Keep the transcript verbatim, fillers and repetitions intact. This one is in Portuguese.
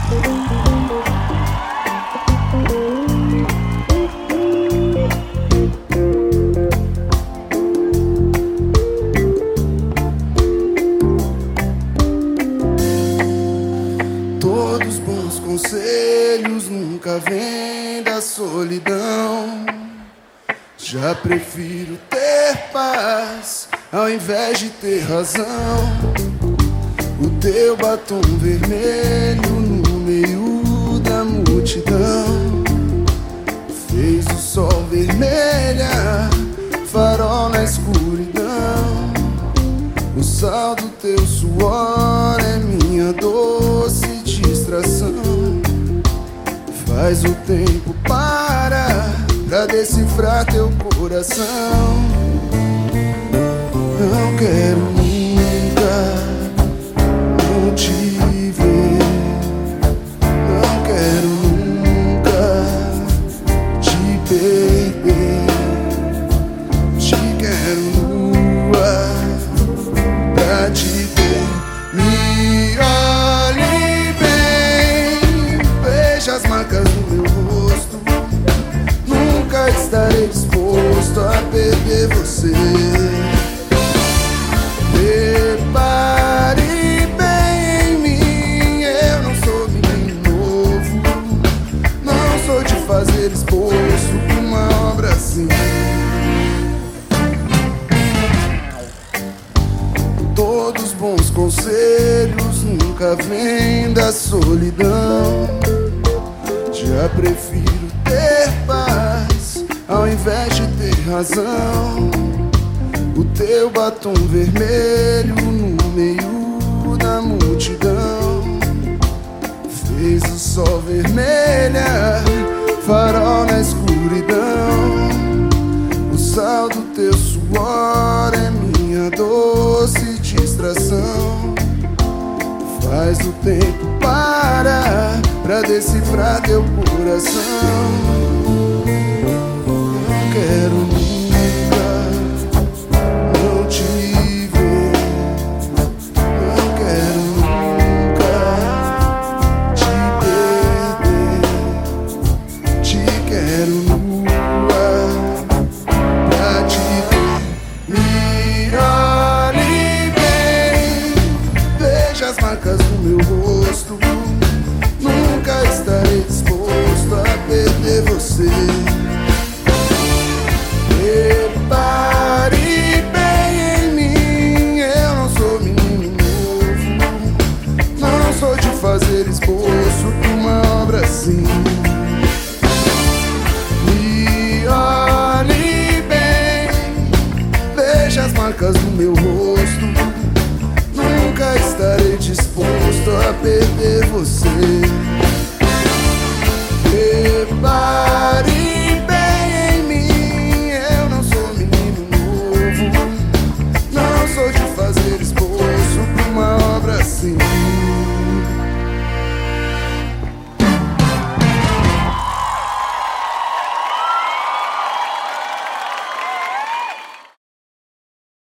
Todos bons conselhos nunca vêm da solidão. Já prefiro ter paz ao invés de ter razão. O teu batom vermelho no meio da multidão fez o sol vermelhar, farol na escuridão. O sal do teu suor é minha doce distração. Faz o tempo parar pra decifrar teu coração. Não quero nunca não te ver. Não quero nunca te perder. Te quero nua pra te ter. Me olhe bem, veja as marcas no meu rosto. Nunca estarei disposto a perder você. Repare bem em mim, eu não sou menino novo. Não sou de fazer esboço pra uma obra assim. Todos bons conselhos nunca vêm da solidão. Já prefiro ter paz ao invés de ter razão. O teu batom vermelho no meio da multidão fez o sol vermelhar, farol na escuridão. O sal do teu suor é minha doce distração. Faz o tempo parar pra decifrar teu coração. Não quero nunca não te ver. Não quero nunca te perder. Te quero nua pra te ter. Me olhe bem, veja as marcas no meu rosto. Nunca estarei disposto a perder você. Repare bem em mim, eu não sou menino novo. Não sou de fazer esboço pra uma obra assim. Me olhe bem, veja as marcas no meu rosto. Nunca estarei disposto a perder você. Repare